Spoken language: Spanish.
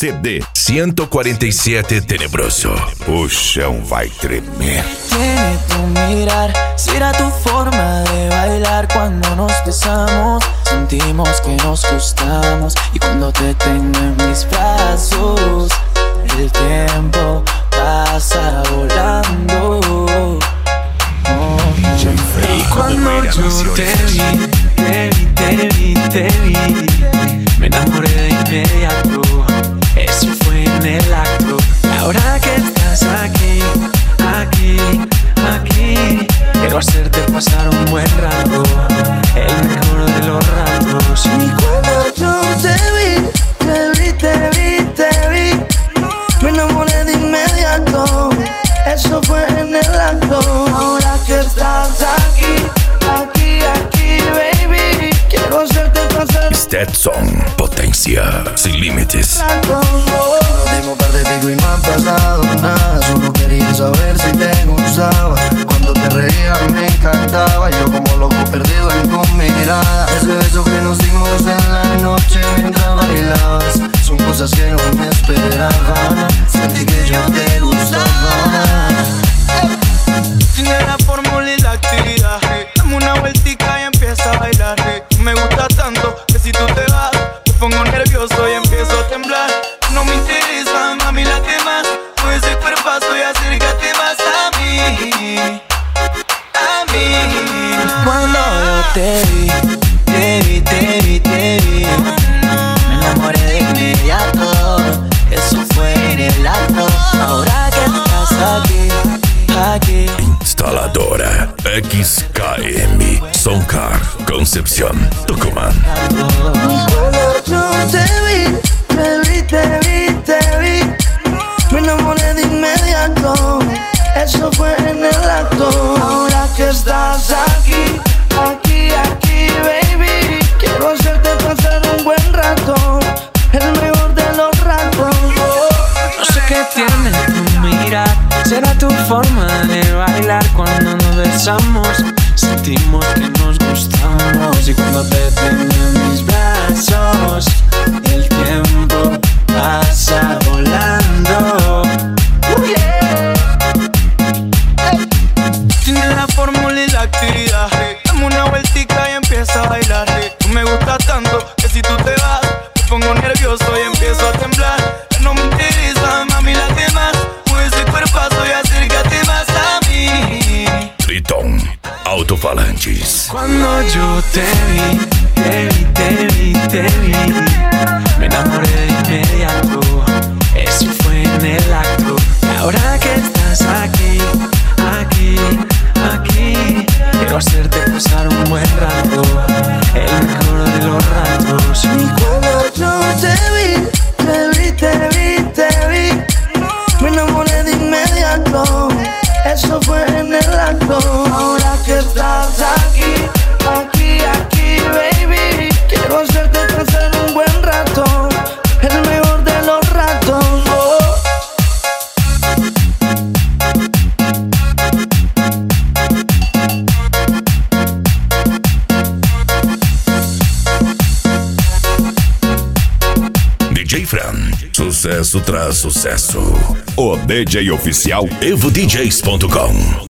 CD 147 Tenebroso. O chão vai tremer. Tiene tu mirar, será tu forma de bailar. Cuando nos besamos, sentimos que nos gustamos. Y cuando te tengo en mis brazos, el tiempo pasa volando. Y cuando yo te vi, me enamoré de inmediato. Eso fue en el acto. Ahora que estás aquí, quiero hacerte pasar un buen rato, el mejor de los ratos. Y cuando yo te vi, me enamoré de inmediato. Eso fue en el acto. Ahora que estás aquí, baby, quiero hacerte pasar. Stetson, potencia sin límites. Tengo par de pico y no ha pasado nada. Solo quería saber si te gustaba. Cuando te reía me encantaba. Yo como loco perdido en tu mirada. Ese beso que nos dimos en la noche mientras bailabas, son cosas que no me esperaba. Sentí que yo te gustaba. Tiene la fórmula y la actividad. Dame una vueltica y empieza a bailar. Me gusta tanto que si tú te vas, me pongo nervioso y empiezo a temblar. No me interesa, mami, la que más. Mueve ese cuerpazo y acércate más a mí. Cuando yo te vi, me enamoré de inmediato. Eso fue en el acto. Ahora que estás aquí. Instaladora XKM Soncar Concepción, Tucumán. Cuando yo te vi, me enamoré de inmediato. Eso fue en el acto. Ahora que estás aquí, baby, quiero hacerte pasar un buen rato, el mejor de los ratos. No sé qué tiene tu mirar, será tu forma de bailar. Cuando nos besamos, sentimos que nos gustamos. Y cuando te tengo en mis brazos, el tiempo pasa volando. Tiene la fórmula y la actividad. Dame una vueltica y empieza a bailar. Tú me gusta tanto que si tú te vas, me pongo nervioso y empiezo a temblar. No me interesa, mami, la que más. Mueve ese cuerpazo y acércate más a mí. Triton Autofalantes. Cuando yo te vi, me enamoré de inmediato. Eso fue en el acto. Y ahora que estás aquí, quiero hacerte pasar un buen rato, el mejor de los ratos. Y cuando yo te vi, me enamoré de inmediato. Eso fue en el acto. Ahora que estás aquí, baby, quiero hacerte pasar un buen rato, el mejor de los ratos. DJ Fran, sucesso tras sucesso. O DJ oficial EvoDJs.com.